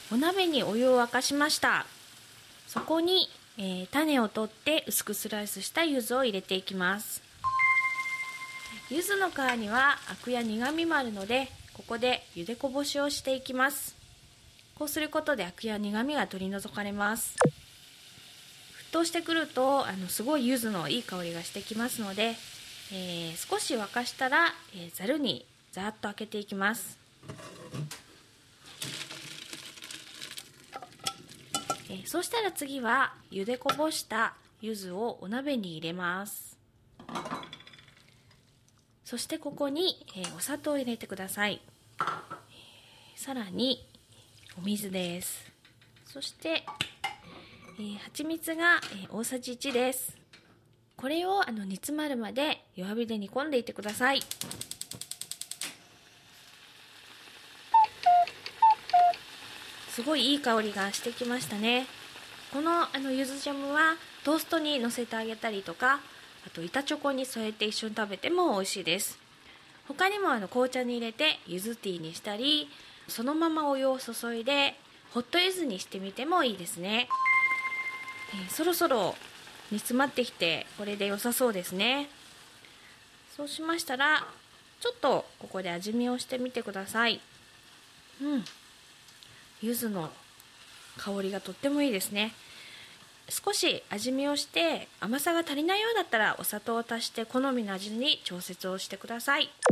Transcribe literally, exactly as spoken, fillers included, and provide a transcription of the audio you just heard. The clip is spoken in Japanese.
お鍋にお湯を沸かしました。そこに、えー、種を取って薄くスライスした柚子を入れていきます。柚子の皮にはアクや苦みもあるので、ここで茹でこぼしをしていきます。こうすることでアクや苦みが取り除かれます。沸騰してくるとあのすごい柚子のいい香りがしてきますので、えー、少し沸かしたら、えー、ざるにざーっと開けていきます。えー、そしたら次は茹でこぼした柚子をお鍋に入れます。そしてここに、えー、お砂糖を入れてください。えー、さらにお水です。そして、えー、蜂蜜が、えー、大さじいちです。これをあの煮詰まるまで弱火で煮込んでいってください。すごいいい香りがしてきましたね。このあの柚子ジャムはトーストに乗せてあげたりとか、あと板チョコに添えて一緒に食べても美味しいです。他にもあの紅茶に入れて柚子ティーにしたり、そのままお湯を注いでホット柚子にしてみてもいいですね。えー、そろそろ煮詰まってきてこれで良さそうですね。そうしましたらちょっとここで味見をしてみてください。うん、柚子の香りがとってもいいですね。少し味見をして甘さが足りないようだったらお砂糖を足して好みの味に調節をしてください。